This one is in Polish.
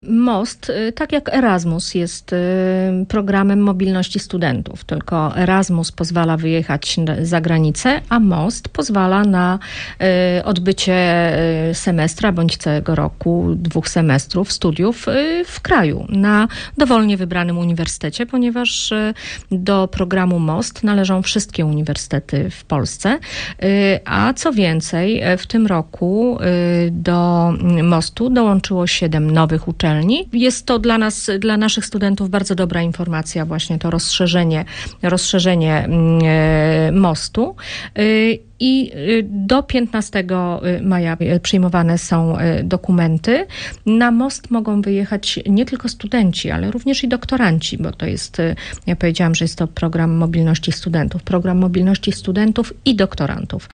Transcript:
Most, tak jak Erasmus, jest programem mobilności studentów, tylko Erasmus pozwala wyjechać za granicę, a Most pozwala na odbycie semestra bądź całego roku, 2 semestrów studiów w kraju, na dowolnie wybranym uniwersytecie, ponieważ do programu Most należą wszystkie uniwersytety w Polsce, a co więcej, w tym roku do Mostu dołączyło 7 nowych uczelni. Jest to dla nas, dla naszych studentów bardzo dobra informacja, właśnie to rozszerzenie Mostu. I do 15 maja przyjmowane są dokumenty. Na Most mogą wyjechać nie tylko studenci, ale również i doktoranci, bo to jest, ja powiedziałam, że jest to program mobilności studentów i doktorantów.